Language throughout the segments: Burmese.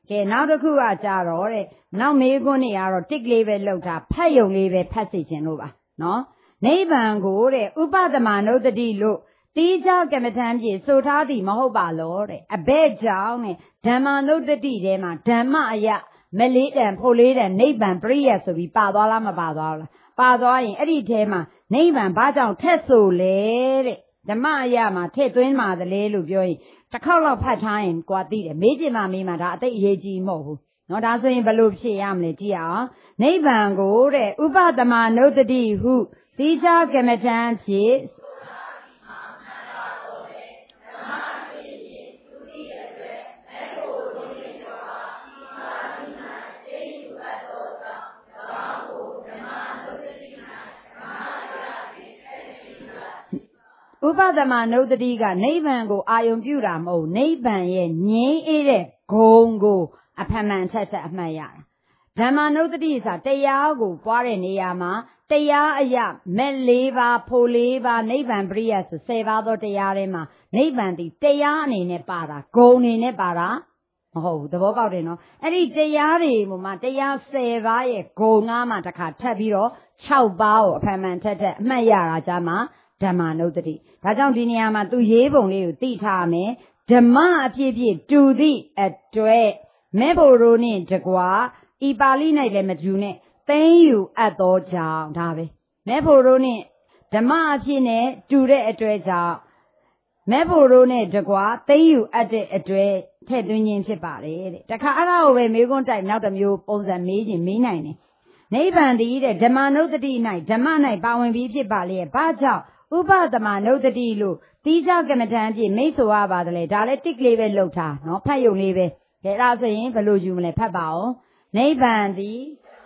ကဲနောက်တစ်ခုကကြတော့တဲ့နောက်မေးခွန်းနေရတော့တစ်ကလေးပဲလောက်တာဖတ်ယုံလေးပဲဖတ်စီခြင်းလို့ပါနော်နိဗ္ဗာန်ကိုတဲ့ဥပဒမနုဿတိလို့တိကျကမ္မထံပြေဆိုထားသည်မဟုတ်ပါလို့တဲ့အဘဲကြောင့်တဲ့ဓမ္မနုဿတိထဲမှာဓမ္မအယမလေးတန်ဖို့လေးတန်နိဗ္ဗာန်ပရိယတ်ဆိုပြီးပါသွားလားမပါသွားလားပါသွားရင်အဲ့ဒီထဲမှာနိဗ္ဗာန်ဘာကြောင့်ထက်ဆိုလဲတဲ့ဓမ္မအယမှာထည့်သွင်းပါတယ်လို့ပြောရင်တစ်ခေါက်လောက်ဖတ်ထားရင်ကွာသိတယ်မေးချင်မှမေးမှဒါအသိအရေးကြီးမဟုတ်ဘူးနော်ဒါဆိုရင်ဘယ်လိုဖြေရမလဲကြည့်အောင်နိဗ္ဗာန်ကိုတဲ့ဥပဒမနုဿတိဟုတိကျကမ္မထံဖြင့်ဥပဒမနုဿတိကနိဗ္ဗာန်ကိုအာယုံပြုတာမဟုတ်နိဗ္ဗာန်ရဲ့ငြိမ်းအေးတဲ့ဂုံကိုအဖမှန်ချက်အမှတ်ရတာဓမ္မနုဿတိဆိုတာတရားကိုပွားတဲ့နေရာမှာတရားအယမဲ့၄ပါးဖို့၄ပါးနိဗ္ဗာန်ပရိယတ်ဆို10ပါးသောတရားထဲမှာနိဗ္ဗာန်ဒီတရားအနေနဲ့ပါတာဂုံအနေနဲ့ပါတာမဟုတ်ဘူးသဘောပေါက်တယ်နော်အဲ့ဒီတရားတွေမှာတရား10ပါးရဲ့ဂုံငါးမှာတစ်ခါထပ်ပြီးတော့6ပါးကိုအဖမှန်ချက်အမှတ်ရတာကြမှာဓမ္မနုဿတိဒါကြောင့်ဒီနေရာမှာသူရေးပုံလေးကိုသိထားမယ်ဓမ္မအဖြစ်ဖြစ်တူသည့်အတွက်မဲ့ဖို့တို့နှင့်တကွာဤပါဠိ၌လည်းမတူနဲ့သိမ့်ယူအပ်သောကြောင့်ဒါပဲမဲ့ဖို့တို့နှင့်ဓမ္မအဖြစ်နဲ့တူတဲ့အတွက်ကြောင့်မဲ့ဖို့တို့နဲ့တကွာသိမ့်ယူအပ်တဲ့အတွက်ထည့်သွင်းခြင်းဖြစ်ပါတယ်တဲ့တခါအဲ့ဒါကိုပဲမေးခွန်းတိုက်နောက်တစ်မျိုးပုံစံမေးခြင်းမေးနိုင်တယ်နိဗ္ဗာန်တည်းတဲ့ဓမ္မနုဿတိ၌ဓမ္မ၌ပါဝင်ပြီးဖြစ်ပါလေဘာကြောင့်ဥပဒမနုဿတိလို့တိကျကမ္မထံဖြင့်မိတ်ဆိုရပါတယ်ဒါလည်းတစ်ကလေးပဲလှုပ်ထားနော်ဖတ်ယုံလေးပဲကဲဒါဆိုရင်ဘယ်လိုယူမလဲဖတ်ပါဦးနိဗ္ဗာန်သည်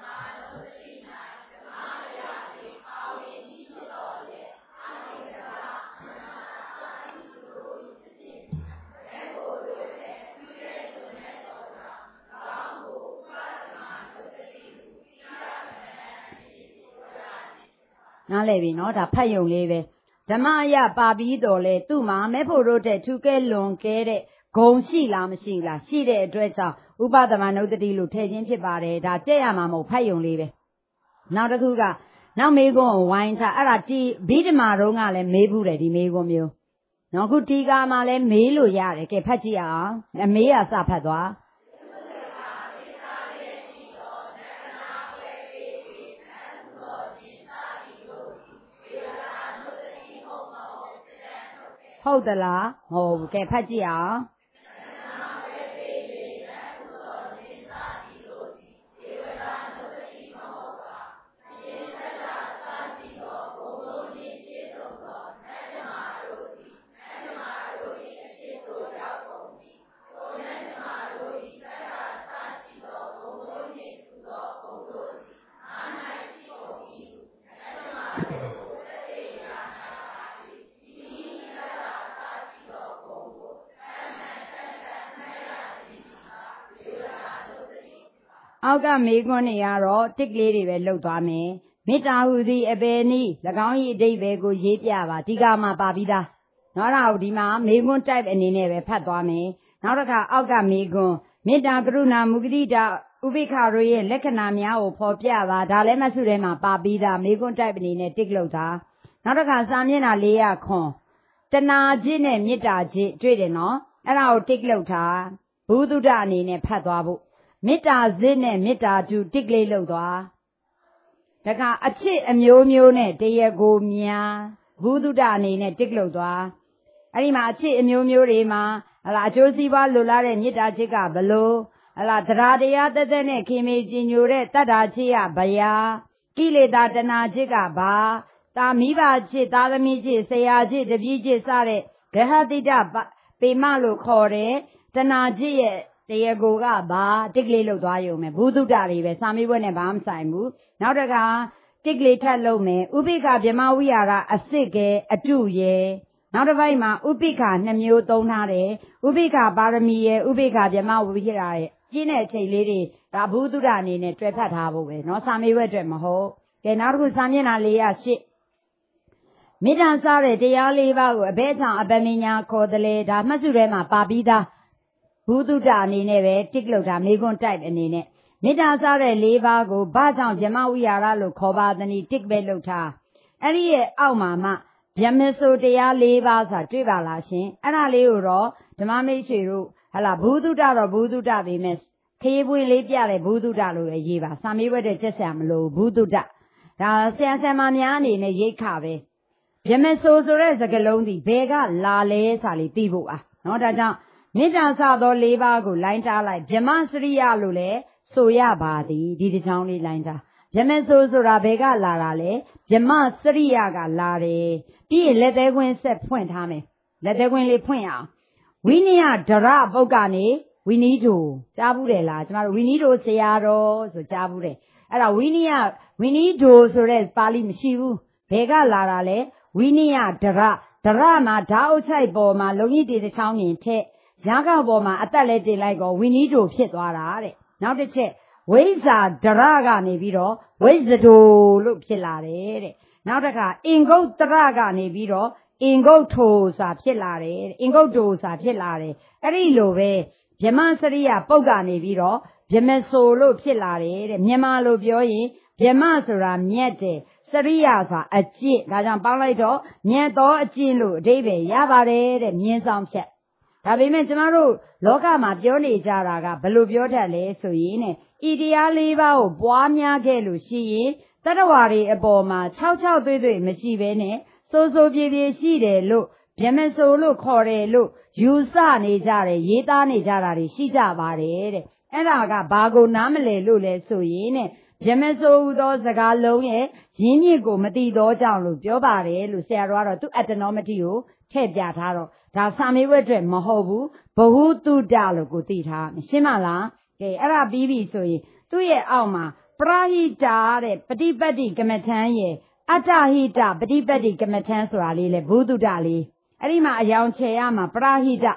နားလည်ပြီနော်ဒါဖတ်ယုံလေးပဲဓမ္မအယပါပြီးတော့လေသူ့မှာမဲ့ဖို့တို့တဲ့ထူးကဲလွန်ကဲတဲ့ဂုံရှိလားမရှိလားရှိတဲ့အတွက်ကြောင့်ဥပဒမနုဿတိလို့ထည့်ခြင်းဖြစ်ပါတယ်ဒါကြက်ရမှာမဟုတ်ဖတ်ယုံလေးပဲနောက်တစ်ခုကနောက်မေးခွန်းကိုဝိုင်းထားအဲ့ဒါဒီဘိဓမာတုန်းကလည်းမေးဘူးတယ်ဒီမေးခွန်းမျိုးနောက်ခုတီကာမှာလည်းမေးလို့ရတယ်ကဲဖတ်ကြည့်အောင်အမေးရစဖတ်သွားဟုတ်သလားမဟုတ်ဘူးကဲဖတ်ကြည့်အောင်အောက်ကမေးခွန်းတွေကတော့တစ်ကလေးတွေပဲလှုပ်သွားမယ်မေတ္တာဟူသည်အပေနည်း၎င်း၏အဓိပ္ပာယ်ကိုရေးပြပါဒီကမှာပါပြီးသားနော်ဒါကိုဒီမှာမေးခွန်း type အနေနဲ့ပဲဖတ်သွားမယ်နောက်တစ်ခါအောက်ကမေးခွန်းမေတ္တာကရုဏာမုဒိတာဥပိ္ပခတို့ရဲ့လက္ခဏာများကိုဖော်ပြပါဒါလည်းမဆုထဲမှာပါပြီးသားမေးခွန်း type အနေနဲ့တစ်လှုပ်တာနောက်တစ်ခါစာမျက်နှာ400ခွန်တဏှာจิตနဲ့မေတ္တာจิตတွေ့တယ်နော်အဲ့ဒါကိုတစ်လှုပ်တာဘုဒ္ဓအနေနဲ့ဖတ်သွားဖို့မေတ္တာဇစ်နဲ့မေတ္တာဓုတစ်ကလေးလှုပ်သွားတခါအချစ်အမျိုးမျိုးနဲ့တရကိုများဘုဒ္ဓအနေနဲ့တစ်လှုပ်သွားအဲ့ဒီမှာအချစ်အမျိုးမျိုးတွေမှာဟလာအကျိုးစီးပွားလိုလားတဲ့မေတ္တာချစ်ကဘလို့ဟလာတရားတရားတက်တက်နဲ့ခင်မေကြည်ညိုတဲ့တတ္တာချစ်ရဗျာကိလေသာတဏှာချစ်ကဘာတာမိဘချစ်သားသမီးချစ်ဆရာချစ်တပည့်ချစ်စတဲ့ဂဟတိတပေမလို့ခေါ်တဲ့တဏှာချစ်ရဲ့တရားကိုကဘာတစ်ကလေးလှုပ်သွားရုံပဲဘုဒ္ဓတွေပဲစာမေးပွဲနဲ့ဘာမှမဆိုင်ဘူးနောက်တခါတစ်ကလေးထပ်လှုပ်မယ်ဥပိ္ပခဗြဟ္မဝိဟာရအစစ်ကဲအတုရဲ့နောက်တစ်ပိုင်းမှာဥပိ္ပခ2မျိုးသုံးထားတယ်ဥပိ္ပခပါရမီရဲ့ဥပိ္ပခဗြဟ္မဝိဟာရရဲ့ကျင်းတဲ့အချိန်လေးတွေဒါဘုဒ္ဓအနေနဲ့တွဲဖတ်ထားဖို့ပဲเนาะစာမေးပွဲအတွက်မဟုတ်ကဲနောက်တစ်ခုစာမျက်နှာ408မေတ္တာစားတဲ့တရား၄ပါးကိုအဘဲချောင်အပမညာခေါ်တယ်လေဒါမှတ်စုထဲမှာပါပြီးသားဘဘူးတုတအနေနဲ့ပဲတစ်လောက်တာမေခွန်းတိုက်အနေနဲ့မေတ္တာစတဲ့၄ပါးကိုဘာကြောင့်ဗြဟ္မဝိဟာရလို့ခေါ်ပါသနည်းတစ်ပဲလောက်ထားအဲ့ဒီရဲ့အောက်မှာမှဗျမဆိုတရား၄ပါးဆိုတာတွေ့ပါလားရှင်အဲ့ဒါလေးကိုတော့ဓမ္မမိတ်ဆွေတို့ဟလာဘူးတုတတော့ဘူးတုတပဲမဲ့ခေးပွင့်လေးပြတဲ့ဘူးတုတလို့ပဲရေးပါစာမေးပွဲတဲ့ချက်ဆရာမလို့ဘူးတုတဒါဆရာဆရာမများအနေနဲ့ရိတ်ခပဲဗျမဆိုဆိုတဲ့စကားလုံးဒီဘယ်ကလာလဲဆိုတာလေးသိဖို့ပါနော်ဒါကြောင့်မေတ္တာစသော၄ပါးကိုလိုင်းတားလိုက်ဗျမစရိယလို့လည်းဆိုရပါသည်ဒီတစ်ချောင်းလေးလိုင်းတာဗျမဆိုဆိုတာဘယ်ကလာတာလဲဗျမစရိယကလာတယ်ပြီးရင်လက်သေးခွင်းဆက်ဖွင့်ထားမယ်လက်သေးခွင်းလေးဖွင့်အောင်ဝိနည်းဒရပုတ်ကနေဝိနည်းတို့ကြားဘူးတယ်လားကျမတို့ဝိနည်းတို့ဆရာတော်ဆိုကြားဘူးတယ်အဲ့ဒါဝိနည်းတို့ဆိုတဲ့ပါဠိမရှိဘူးဘယ်ကလာတာလဲဝိနည်းဒရမှာဓာအုတ်ချိုက်ပေါ်မှာလုံကြီးတစ်ချောင်းမြင်ထက်ရာဂပေါ်မှာအသက်လဲတင်လိုက်ကောဝိနည်းတို့ဖြစ်သွားတာတဲ့နောက်တစ်ချက်ဝိဇ္ဇာဒရကနေပြီးတော့ဝိဇ္ဇဒိုလို့ဖြစ်လာတယ်တဲ့နောက်တစ်ခါအင်္ဂုတ်တရကနေပြီးတော့အင်္ဂုတ်ထိုဆိုတာဖြစ်လာတယ်အင်္ဂုတ်တိုဆိုတာဖြစ်လာတယ်အဲ့ဒီလိုပဲဗြဟ္မစရိယပုတ်ကနေပြီးတော့ဗြဟ္မဆိုလို့ဖြစ်လာတယ်တဲ့မြန်မာလိုပြောရင်ဗြဟ္မဆိုတာမြတ်တယ်စရိယဆိုတာအကျင့်ဒါကြောင့်ပေါင်းလိုက်တော့မြတ်သောအကျင့်လို့အဓိပ္ပာယ်ရပါတယ်တဲ့မြင်းဆောင်ဖြတ်ဒါပေမဲ့ကျမတို့လောကမှာပြောနေကြတာကဘယ်လိုပြောတတ်လဲဆိုရင်ဤတရား၄ပါးကိုပွားများခဲ့လို့ရှိရင်တတ္တဝါတွေအပေါ်မှာ၆သွေ့သွေ့မရှိဘဲနဲ့စိုးပြေပြေရှိတယ်လို့ဗျမဆိုလို့ခေါ်တယ်လို့ယူဆနေကြတယ်ရေးသားနေကြတာတွေရှိကြပါတယ်တဲ့အဲ့ဒါကဘာကိုနားမလဲလို့လဲဆိုရင်ဗျမဆိုဟူသောစကားလုံးရဲ့ရင်းမြစ်ကိုမသိသောကြောင့်လို့ပြောပါတယ်လို့ဆရာတော်ကတော့သူ့အတ္တနောမတိကိုထည့်ပြထားတော့ဒါစာမေးပွဲအတွက်မဟုတ်ဘူးဘဟုတုတလို့ကိုသိထားရှင်းမလားကဲအဲ့ဒါပြီးပြီဆိုရင်သူ့ရဲ့အောက်မှာပရဟိတာတဲ့ပฏิပတ်တိကမ္မထံရဲ့အတ္တဟိတပฏิပတ်တိကမ္မထံဆိုတာလေးလေဘုဒ္ဓတလေးအဲ့ဒီမှာအယောင်ချယ်ရမှာပရဟိတ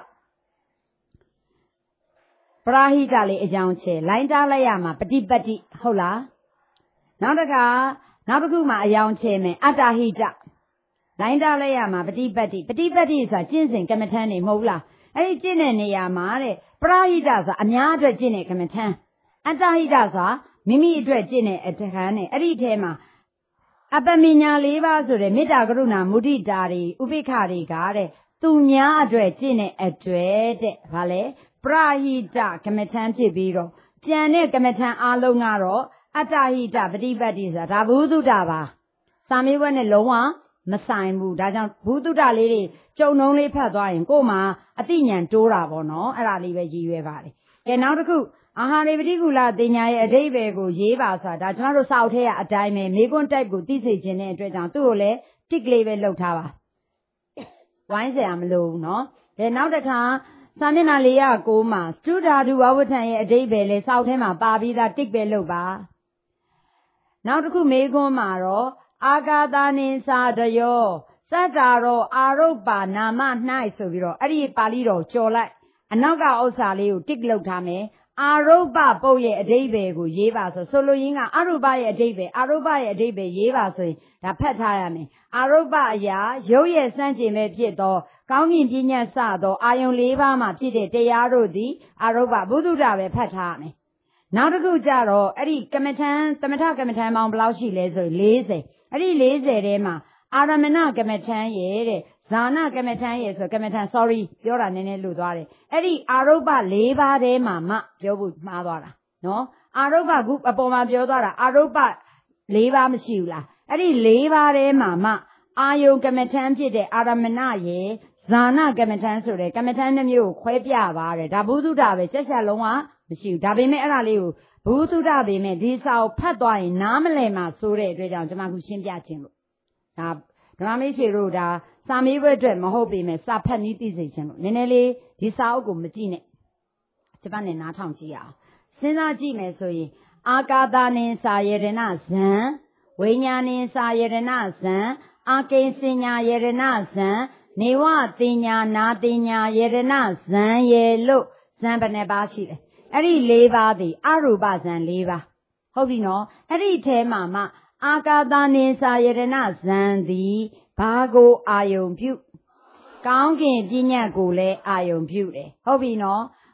လေးအယောင်ချယ်လိုင်းတားလိုက်ရမှာပฏิပတ်တိဟုတ်လားနောက်တစ်ခုမှာအယောင်ချယ်မယ်အတ္တဟိတလိုင်းတားလိုက်ရမှာပฏิပတ်တိဆိုတာကျင့်စဉ်ကမ္မထံနေမဟုတ်လားအဲ့ဒီကျင့်တဲ့နေရာမှာတဲ့ပရဟိတဆိုတာအများအတွက်ကျင့်တဲ့ကမ္မထံအတ္တဟိတဆိုတာမိမိအတွက်ကျင့်တဲ့အခန်းနဲ့အဲ့ဒီထဲမှာအပမညာ၄ပါးဆိုတဲ့မေတ္တာကရုဏာမုဒိတာတွေဥပိ္ပခတွေကတဲ့သူများအတွက်ကျင့်တဲ့အတွက်တဲ့ဗာလဲပရဟိတကမ္မထံဖြစ်ပြီးတော့ကျန်တဲ့ကမ္မထံအားလုံးကတော့အတ္တဟိတပฏิပတ်တိဆိုတာဒါဘုဒ္ဓတာပါစာမေးပွဲနဲ့လုံးဝမဆိုင်ဘူးဒါကြောင့်ဘုဒ္ဓတာလေးတွေကြုံနှုံးလေးဖတ်သွားရင်ကို့မှာအသိဉာဏ်တိုးတာပေါ့နော်အဲ့ဒါလေးပဲရည်ရွယ်ပါတယ်ကဲနောက်တစ်ခုအာဟာရေပฏิကူလတင်ညာရဲ့အဓိပ္ပာယ်ကိုရေးပါဆိုတာဒါကျွန်တော်တို့စာအုပ်ထဲကအတိုင်းပဲမေကွန်းတိုက်ကိုသိစေခြင်းတဲ့အတွက်ကြောင့်သူ့ကိုလည်းတစ်ကလေးပဲလှုပ်ထားပါဝိုင်းစရာမလိုဘူးနော်ဒါနောက်တစ်ခါစာမျက်နှာ409မှာစတုဓာတုဝဝဋ္ဌံရဲ့အဓိပ္ပာယ်လေစာအုပ်ထဲမှာပါပြီးသားတစ်ပဲလှုပ်ပါနောက်တစ်ခုမေကွန်းမှာတော့အာဂါသနိသာတယောစတ္တာရောအာရုပ္ပါနာမ၌ဆိုပြီးတော့အဲ့ဒီပါဠိတော်ကြော်လိုက်အနောက်ကဥစ္စာလေးကိုတစ်လှုပ်ထားမယ်အာရုပ္ပပုတ်ရဲ့အဓိပ္ပာယ်ကိုရေးပါဆိုလိုရင်းကအရုပ္ပရဲ့အဓိပ္ပာယ်ရေးပါဆိုရင်ဒါဖတ်ထားရမယ်အာရုပ္ပအရာရုပ်ရဲ့စန့်ကျင်ပဲဖြစ်သောကောင်းကင်ပညာစသောအာယုံ၄ပါးမှာဖြစ်တဲ့တရားတို့သည်အာရုပ္ပဘုဒ္ဓတာပဲဖတ်ထားရမယ်နောက်တစ်ခုကြတော့အဲ့ဒီကမ္မထံသမထကမ္မထံပေါင်းဘယ်လောက်ရှိလဲဆိုရင်40အဲ့ဒီ40ထဲမှာအာရမဏကမ္မထံရဲ့တဲ့ဇာနာကမ္မထံရဲ့ဆိုကမ္မထံ sorry ပြောတာနည်းနည်းလွတ်သွားတယ်အဲ့ဒီအာရုပ္ပ၄ပါးထဲမှာမှပြောဖို့မှားသွားတာနော်အာရုပ္ပခုအပေါ်မှာပြောသွားတာအာရုပ္ပ၄ပါးမရှိဘူးလားအဲ့ဒီ၄ပါးထဲမှာမှအာယုံကမ္မထံဖြစ်တဲ့အာရမဏရဲ့ဇာနာကမ္မထံဆိုတဲ့ကမ္မထံနှမျိုးကိုခွဲပြပါတယ်ဒါဘုဒ္ဓတာပဲစက်ဆက်လုံးဝမရှိဘူးဒါပေမဲ့အဲ့ဒါလေးကိုဘုဒ္ဓတာပေမဲ့ဒီစာကိုဖတ်သွားရင်နားမလည်မှဆိုတဲ့အတွက်ကြောင့်ကျွန်မခုရှင်းပြခြင်းလို့ဒါဓမ္မမိတ်ဆွေတို့ဒါစာမေးပွဲအတွက်မဟုတ်ပေမဲ့စာဖတ်နည်းသိစေခြင်းလို့နည်းနည်းလေးဒီစာအုပ်ကိုမကြည့်နဲ့ကျမနဲ့နားထောင်ကြည့်ရအောင်စဉ်းစားကြည့်မယ်ဆိုရင်အာကာသနိစာယရဏဇံဝိညာဏိစာယရဏဇံအာကိဉ္စညာယရဏဇံနေဝတင်ညာနာတင်ညာယရဏဇံရေလို့ဇံဘယ်နှပါရှိတယ်အဲ့ဒီ၄ပါးသည်အရူပဇံ၄ပါးဟုတ်ပြီနော်အဲ့ဒီထဲမှာမှအာကာသနိစာယရဏဇံသည်ဘာကိုအာယုံပြုကောင်းကင်ပညာကိုလည်းအာယုံပြုတယ်ဟုတ်ပြီနော်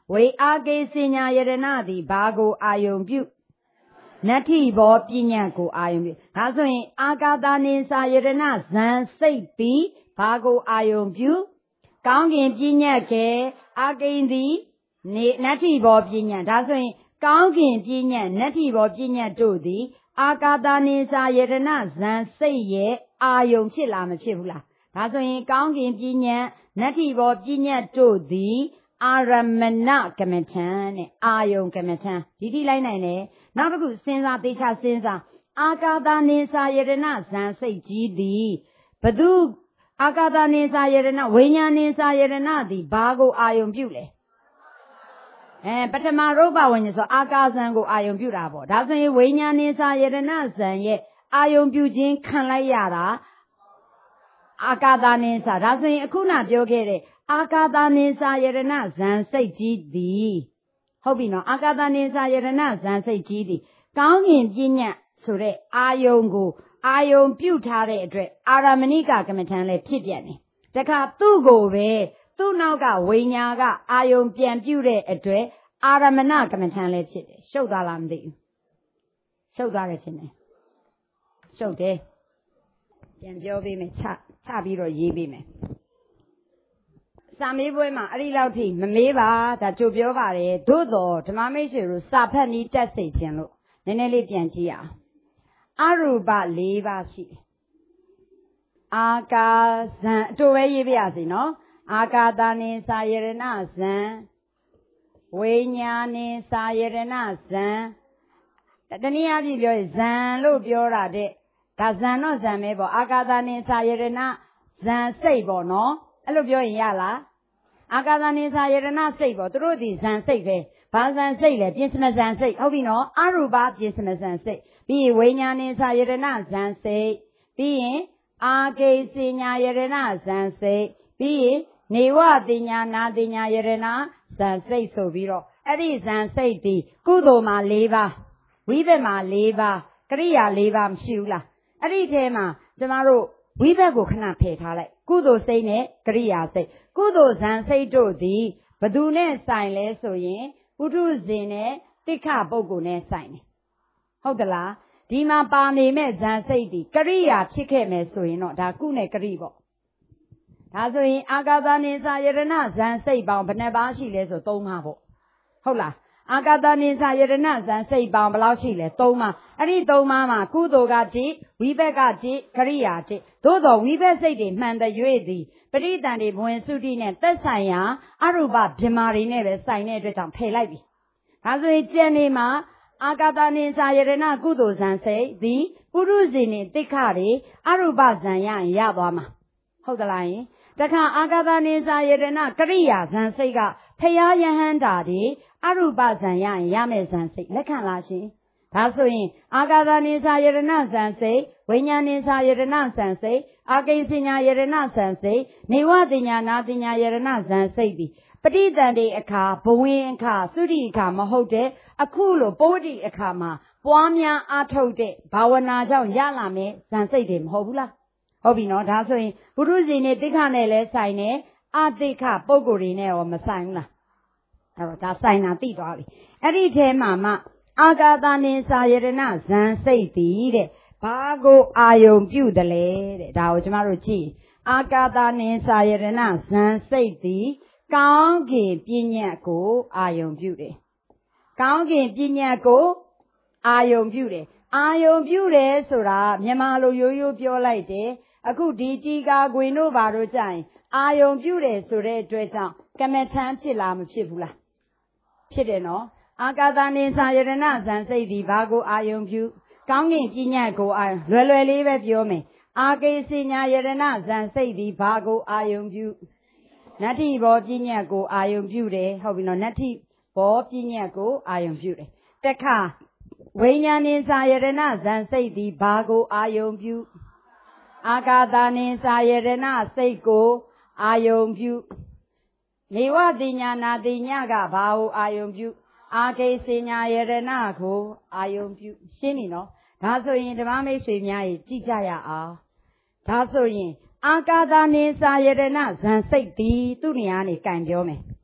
ဝေအာကိစဉ္ညာယရဏသည်ဘာကိုအာယုံပြုနတ္ထိဘောပညာကိုအာယုံပြုဒါဆိုရင်အာကာသနိစာယရဏဇံစိတ်သည်ဘာကိုအာယုံပြုကောင်းကင်ပညာကဲအာကိဉ္သည်နတ္ထိဘောပညာဒါဆိုရင်ကောင်းကင်ပညာနတ္ထိဘောပညာတို့သည်အာကာသနိစာယရဏဇံစိတ်ရဲ့အာယုံဖြစ်လားမဖြစ်ဘူးလားဒါဆိုရင်ကောင်းကင်ပညာနတ္ထိဘောပညာတို့သည်အာရမဏကမ္မထံနဲ့အာယုံကမ္မထံဒီထိလိုက်နိုင်တယ်နောက်တစ်ခုစဉ်းစားသေချာစဉ်းစားအာကာသနိစာယရဏဇံစိတ်ကြီးသည်ဘသူအာကာသနိစာယရဏဝိညာဉ်နိစာယရဏသည်ဘာကိုအာယုံပြုလဲပထမရုပ်ပဝိညာဉ်ဆိုအာကာဇံကိုအာယုံပြုတာပေါ့ဒါဆိုရင်ဝိညာဉ်နိစာယရဏဇံရဲ့အာယုံပြုခြင်းခံလိုက်ရတာအာကာသနိစာဒါဆိုရင်အခုနပြောခဲ့တဲ့အာကာသနိစာယရဏဇံစိတ်ကြီးသည်ဟုတ်ပြီနော်အာကာသနိစာယရဏဇံစိတ်ကြီးသည်ကောင်းကင်ပညာဆိုတဲ့အာယုံကိုအာယုံပြုထားတဲ့အတွက်အာရမဏိကကမ္မထံလည်းဖြစ်ပြန်တယ်တခါသူ့ကိုပဲသူ့နောက်ကဝိညာကအာယုံပြန်ပြုတဲ့အတွက်အာရမဏကမ္မထံလည်းဖြစ်တယ်ရှုပ်သွားလားမသိဘူးရှုပ်သွားတယ်ထင်တယ်ရှုပ်တယ်ပြန်ပြောပေးမယ်ချပြီးတော့ရေးပေးမယ်စာမေးပွဲမှာအဲ့ဒီလောက်ထိမမေးပါဒါကြိုပြောပါတယ်သို့တော်ဓမ္မမိတ်ဆွေတို့စာဖတ်နည်းတက်စေခြင်းလို့နည်းနည်းလေးပြန်ကြည့်အောင်အရူပ၄ပါးရှိတယ်အာကာဇံအတူပဲရေးပြရစီနော်အာကာသနိစာယရဏဇံဝိညာဉ်နိစာယရဏဇံတနည်းအားဖြင့်ပြောရင်ဇံလို့ပြောတာတဲ့ဒါဇံတော့ဇံပဲပေါ့အာကာသနိစာယရဏဇံစိတ်ပေါ့နော်အဲ့လိုပြောရင်ရလားအာကာသနိစာယရဏစိတ်ပေါ့သူတို့ဒီဇံစိတ်ပဲဘာဇံစိတ်လဲပြင်းစမဇံစိတ်ဟုတ်ပြီနော်အရူပပြင်းစမဇံစိတ်ပြီးရင်ဝိညာဉ်နိစာယရဏဇံစိတ်ပြီးရင်အာကိစဉ္ညာယရဏဇံစိတ်ပြီးရင်နေဝတိညာနာတိညာယရဏဇံစိတ်ဆိုပြီးတော့အဲ့ဒီဇံစိတ်ဒီကုသိုလ်မှာ၄ပါးဝိဘက်မှာ၄ပါးကရိယာ၄ပါးမရှိဘူးလားအဲ့ဒီထဲမှာကျမတို့ဝိဘက်ကိုခဏဖယ်ထားလိုက်ကုသိုလ်စိတ်နဲ့ကရိယာစိတ်ကုသိုလ်ဇံစိတ်တို့သည်ဘသူနဲ့ဆိုင်လဲဆိုရင်ပုထုဇဉ်နဲ့တိခပုဂ္ဂိုလ်နဲ့ဆိုင်တယ်ဟုတ်သလားဒီမှာပါနေမဲ့ဇံစိတ်ဒီကရိယာဖြစ်ခဲ့မယ်ဆိုရင်တော့ဒါကုနဲ့ကရိပေါ့ဒါဆိုရင်အာကာသနိစာယရဏဇံစိတ်ပေါင်းဘယ်နှပါးရှိလဲဆို3ပါးပေါ့ဟုတ်လားအာကာသနိစာယရဏဇံစိတ်ပေါင်းဘယ်လောက်ရှိလဲ3ပါးအဲ့ဒီ3ပါးမှာကုသိုလ်ကတိဝိဘက်ကတိကရိယာတိသို့တော်ဝိဘက်စိတ်တွေမှန်တဲ့၍သည်ပရိသန္တိဘဝင်စုတိနဲ့သက်ဆိုင်ရာအရူပဗြမာတွေနဲ့ပဲဆိုင်တဲ့အတွက်ကြောင့်ဖယ်လိုက်ပြီဒါဆိုရင်ကျန်နေမှာအာကာသနိစာယရဏကုသိုလ်ဇံစိတ်သည်ပုရုဇဉ်နဲ့တိခတွေအရူပဇံရရင်ရသွားမှာဟုတ်သလားယင်တခါအာကာသနိစာယရဏကရိယာဇံစိတ်ကဖယားယဟန္တာတွေအရူပဇံရရင်ရမယ်ဇံစိတ်လက်ခံလားရှင်ဒါဆိုရင်အာကာသနိစာယရဏဇံစိတ်ဝိညာဉ်နိစာယရဏဇံစိတ်အာကိဉ္စဉ္ညာယရဏဇံစိတ်နေဝတိညာနာတိညာယရဏဇံစိတ်ဒီပဋိသန္ဓေအခါဘဝင်အခါသုတိအခါမဟုတ်တဲ့အခုလိုပုဝတိအခါမှာပွားများအားထုတ်တဲ့ဘာဝနာကြောင့်ရလာမယ်ဇံစိတ်တွေမဟုတ်ဘူးလားဟုတ်ပြီနော်ဒါဆိုရင်ပုရုဇဉ်နဲ့တိခနဲ့လည်းဆိုင်တယ်အတိခပုဂ္ဂိုလ်တွေနဲ့ရောမဆိုင်ဘူးလားအဲ့တော့ဒါဆိုင်တာသိသွားပြီအဲ့ဒီထဲမှာမှအာကာသနိစာယရဏဇံစိတ်တည်တဲ့ဘာကိုအာယုံပြုတယ်လဲတဲ့ဒါကိုကျမတို့ကြည့်အာကာသနိစာယရဏဇံစိတ်တည်ကောင်းကင်ပညာကိုအာယုံပြုတယ်ကောင်းကင်ပညာကိုအာယုံပြုတယ်အာယုံပြုတယ်ဆိုတာမြန်မာလိုရိုးရိုးပြောလိုက်တယ်အခုဒီတီကာခွင်တို့ဘာတို့ကြရင်အာယုံပြုတယ်ဆိုတဲ့အတွက်ကြောင့်ကမ္မထံဖြစ်လားမဖြစ်ဘူးလားဖြစ်တယ်နော်အာကာသနိစာယရဏဇံစိတ်ဒီဘာကိုအာယုံပြုကောင်းကင်ပညာကိုအာယုံလွယ်လေးပဲပြောမယ်အာကိစဉ္ညာယရဏဇံစိတ်ဒီဘာကိုအာယုံပြုနတ္ထိဘောပညာကိုအာယုံပြုတယ်ဟုတ်ပြီနော်နတ္ထိဘောပညာကိုအာယုံပြုတယ်တခါဝိညာဉ်နိစာယရဏဇံစိတ်ဒီဘာကိုအာယုံပြုအာကာသနိစာယရဏစိတ်ကိုအာယုံပြုနေဝတိညာနာတိညာကဘာကိုအာယုံပြုအာကိစဉ္ညာယရဏကိုအာယုံပြုရှင်းပြီနော်ဒါဆိုရင်ဓမ္မမိတ်ဆွေများကြီးကြည့်ကြရအောင်ဒါဆိုရင်အာကာသနိစာယရဏဇံစိတ်ဒီသူ့နေရာနေကံပြောမယ်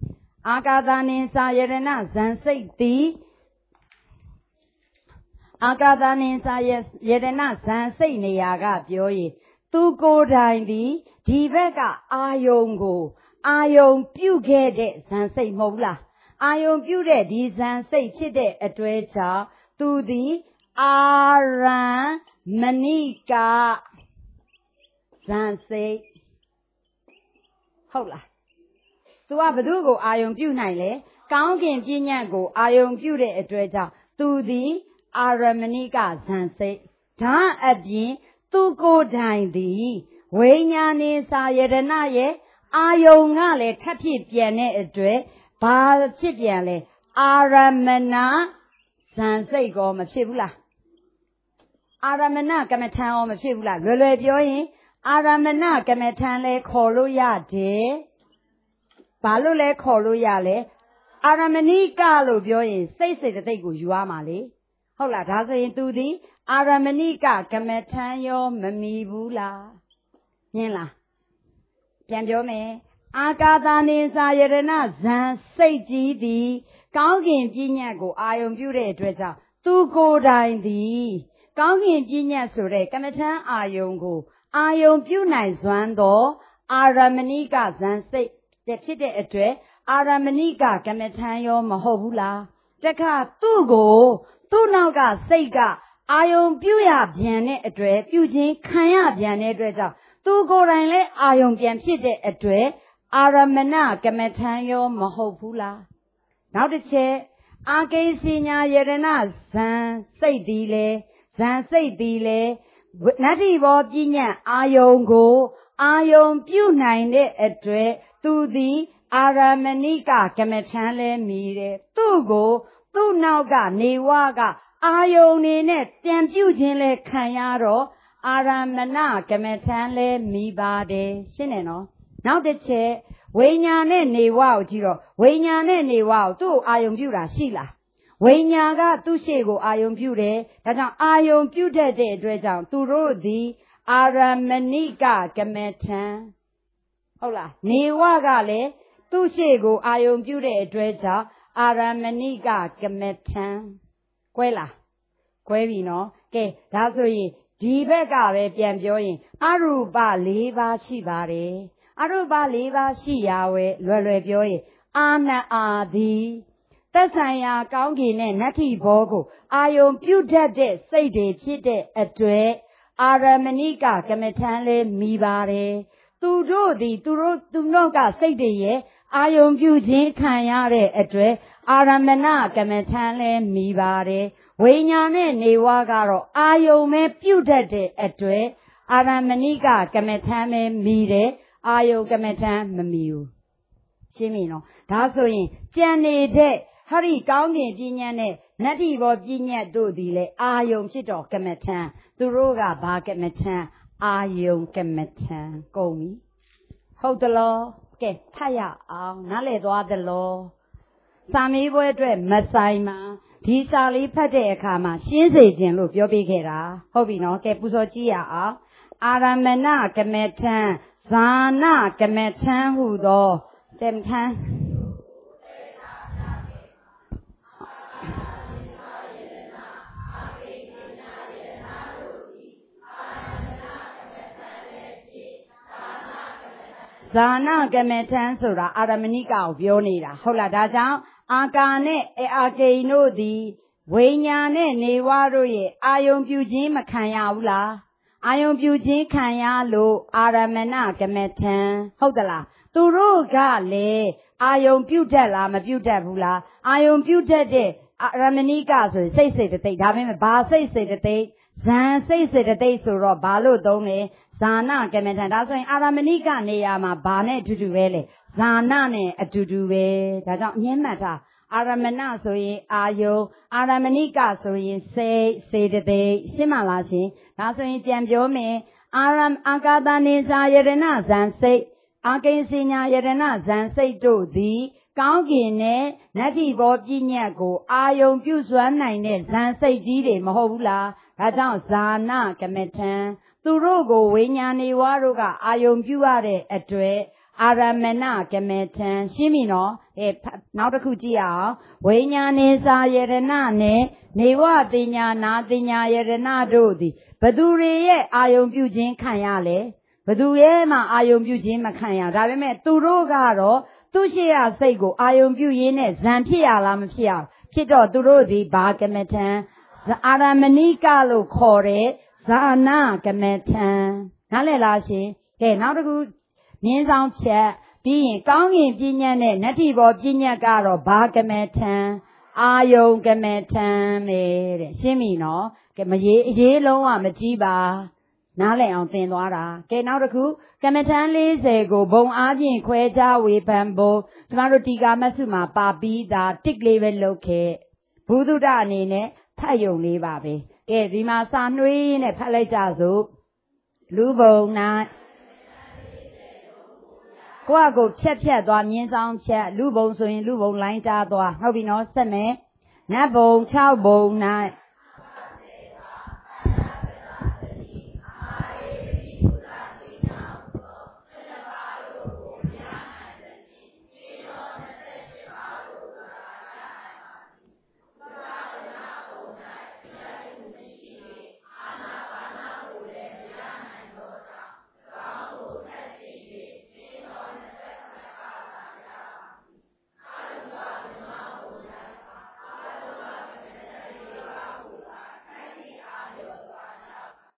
အာကာသနိစာယရဏဇန်စိတ်သည်အာကာသနိစာယရဏဇန်စိတ်နေရာကပြောရင်သူကိုယ်တိုင်သည်ဒီဘက်ကအာယုံကိုအာယုံပြုခဲ့တဲ့ဇန်စိတ်မဟုတ်လားအာယုံပြုတဲ့ဒီဇန်စိတ်ဖြစ်တဲ့အတွေ့ကြောင့်သူသည်အာရမဏိကဇန်စိတ်ဟုတ်လားသူကဘသူကိုအာယုံပြုနိုင်လဲကောင်းကင်ပြဉ္ညတ်ကိုအာယုံပြုတဲ့အတွက်ကြောင့်သူသည်အာရမဏိကဇန်စိတ်ဒါအပြင်သူကိုယ်တိုင်သည်ဝိညာဏေစာယရဏရဲ့အာယုံကလည်းထပ်ဖြစ်ပြန်တဲ့အတွက်ဘာဖြစ်ပြန်လဲအာရမဏဇန်စိတ်ကောမဖြစ်ဘူးလားအာရမဏကမ္မထံရောမဖြစ်ဘူးလားလွယ်လွယ်ပြောရင်အာရမဏကမ္မထံလဲခေါ်လို့ရတယ်ဘာလို့လဲခေါ်လို့ရလဲအာရမဏိကလို့ပြောရင်စိတ်စေတသိက်ကိုယူရမှာလေဟုတ်လားဒါဆိုရင်သူဒီအာရမဏိကကမ္မထံရောမမီဘူးလားမြင်လားပြန်ပြောမယ်အာကာသနိစာယရဏဇန်စိတ်ကြီးသည်ကောင်းကင်ပြဉ္ညတ်ကိုအာယုံပြုတဲ့အတွက်ကြောင့်သူကိုယ်တိုင်သည်ကောင်းကင်ပြဉ္ညတ်ဆိုတဲ့ကမ္မထံအာယုံကိုအာယုံပြုနိုင်စွမ်းသောအာရမဏိကဇန်စိတ်ဖြစ်တဲ့အတွက်အာရမဏိကကမ္မထံရောမဟုတ်ဘူးလားတခါသူ့ကိုသူ့နောက်ကစိတ်ကအာယုံပြုရပြန်တဲ့အတွက်ပြုခြင်းခံရပြန်တဲ့အတွက်ကြောင့်သူကိုယ်တိုင်လည်းအာယုံပြန်ဖြစ်တဲ့အတွက်အာရမဏကမ္မထံရောမဟုတ်ဘူးလားနောက်တစ်ချက်အာကိစီညာယရဏဇန်စိတ်သည်လေဇန်စိတ်သည်လေနတ္တိဘောပညာအာယုံကိုအာယုံပြုနိုင်တဲ့အတွက်သူသည်အာရမဏိကကမ္မထံလဲမီတယ်သူ့ကိုသူ့နောက်ကနေဝကအာယုံနေနဲ့ပြန်ပြုခြင်းလဲခံရတော့အာရမဏကမ္မထံလဲမီပါတယ်ရှင်းတယ်နော်နောက်တစ်ချက်ဝိညာဉ်နဲ့နေဝကိုကြည့်တော့ဝိညာဉ်နဲ့နေဝကိုသူ့ကိုအာယုံပြုတာရှိလားဝိညာဉ်ကသူ့ရှေ့ကိုအာယုံပြုတယ်ဒါကြောင့်အာယုံပြုတတ်တဲ့အတွက်ကြောင့်သူတို့သည်အာရမဏိကကမ္မထံဟုတ်လားနေဝကလည်းသူ့ရှေ့ကိုအာယုံပြုတဲ့အတွက်ကြောင့်အာရမဏိကကမ္မထံကွဲလားကွဲပြီနော်ကဲဒါဆိုရင်ဒီဘက်ကပဲပြန်ပြောရင်အရူပ၄ပါးရှိပါတယ်အရူပ၄ပါးရှိရဝဲလွယ်လွယ်ပြောရင်အာနအာသည်သက်ဆိုင်ရာကောင်းကင်နဲ့နတ္ထိဘောကိုအာယုံပြုတတ်တဲ့စိတ်တွေဖြစ်တဲ့အတွက်အာရမဏိကကမ္မထံလဲမီပါတယ်သူတို့သည်သူတို့ကစိတ်တွေရဲ့အာယုံပြုခြင်းခံရတဲ့အတွက်အာရမဏကမ္မထံလဲမီပါတယ်ဝိညာဉ်နဲ့နေဝကတော့အာယုံပဲပြုတတ်တဲ့အတွက်အာရမဏိကကမ္မထံပဲမီတယ်အာယုံကမ္မထံမမီဘူးရှင်းပြီနော်ဒါဆိုရင်ကြံနေတဲ့ဟရိကောင်းကင်ပြဉ္ညတ်နဲ့နတ္တိဘောပြဉ္ညတ်တို့သည်လေအာယုံဖြစ်တော်ကမ္မထံသူတို့ကဘာကမ္မထံအာယုံကမ္မထံကုန်ပြီဟုတ်သလားကဲဖတ်ရအောင်နားလည်သွားသလားစာမေးပွဲအတွက်မဆိုင်မှာဒီစာလေးဖတ်တဲ့အခါမှာရှင်းစေခြင်းလို့ပြောပြခဲ့တာဟုတ်ပြီနော်ကဲပူဇော်ကြည့်ရအောင်အာရမဏကမ္မထံဇာနာကမ္မထံဟုသောต็มท่านဇာနာကမ္မထံဆိုတာအာရမဏိကကိုပြောနေတာဟုတ်လားဒါကြောင့်အာကာနဲ့အာကိန်တို့သည်ဝိညာဉ်နဲ့နေဝတို့ရဲ့အာယုံပြုခြင်းမခံရဘူးလားအာယုံပြုခြင်းခံရလို့အာရမဏကမ္မထံဟုတ်သလားသူတို့ကလည်းအာယုံပြုတ်တတ်လားမပြုတ်တတ်ဘူးလားအာယုံပြုတ်တတ်တဲ့အာရမဏိကဆိုစိတ်စေတသိက်ဒါပေမဲ့ဘာစိတ်စေတသိက်ဇန်စိတ်စေတသိက်ဆိုတော့ဘာလို့သုံးလဲဇာနာကမ္မထံဒါဆိုရင်အာရမဏိကနေရာမှာဘာနဲ့အတူတူပဲလေဇာနာနဲ့အတူတူပဲဒါကြောင့်အငြင်းမှတ်ထားအာရမဏဆိုရင်အာယုံအာရမဏိကဆိုရင်စိတ်စေတသိက်ရှင်းမလားရှင်ဒါဆိုရင်ပြန်ပြောမယ်အာကာသနေစာယရဏဇန်စိတ်အာကိဉ္စီညာယရဏဇန်စိတ်တို့သည်ကောင်းကင်နဲ့နတ္တိဘောပြဉ္ညတ်ကိုအာယုံပြုစွမ်းနိုင်တဲ့ဇန်စိတ်ကြီးတွေမဟုတ်ဘူးလားဒါကြောင့်ဇာနာကမ္မထံသူတို့ကိုဝိညာဉ်နေဝါတို့ကအာယုံပြုရတဲ့အတွက်အာရမဏကမထံရှင်းပြီနော်နောက်တစ်ခုကြည့်အောင်ဝိညာနေစာယရဏနဲ့နေဝတင်ညာနာတင်ညာယရဏတို့သည်ဘသူတွေရဲ့အာယုံပြုခြင်းခံရလဲဘသူရဲ့မှအာယုံပြုခြင်းမခံရဒါပေမဲ့သူတို့ကတော့သူရှိရစိတ်ကိုအာယုံပြုရင်းနဲ့ဇံဖြစ်ရလားမဖြစ်ရဖြစ်တော့သူတို့သည်ဘာကမထံအာရမဏိကလို့ခေါ်တဲ့ဇာနာကမထံနားလည်လားရှင်ကဲနောက်တစ်ခုမြင်းဆောင်ချက်ပြီးရင်ကောင်းကင်ပြဉ္ညတ်နဲ့နတ္ထိဘောပြဉ္ညတ်ကတော့ဘာကမထံအာယုံကမထံပဲတဲ့ရှင်းပြီနော်ကဲမရေးအရေးလုံးဝမကြည့်ပါနားလည်အောင်သင်သွားတာကဲနောက်တစ်ခုကမထံ40ကိုဘုံအားဖြင့်ခွဲခြားဝေဖန်ဖို့ကျမတို့တီကာမတ်စုမှာပါပြီးသားတစ်လေးပဲလုပ်ခဲ့ဘုဒ္ဓအနေနဲ့ဖတ်ယုံလေးပါပဲကဲဒီမှာစာနှွေးနဲ့ဖတ်လိုက်ကြစို့လူဘုံ၌ကိုယ့်အကိုဖြတ်သွားမြင်းဆောင်ချက်လူဘုံဆိုရင်လူဘုံလိုင်းကြားသွားဟုတ်ပြီနော်ဆက်မယ်နတ်ဘုံ6ဘုံ၌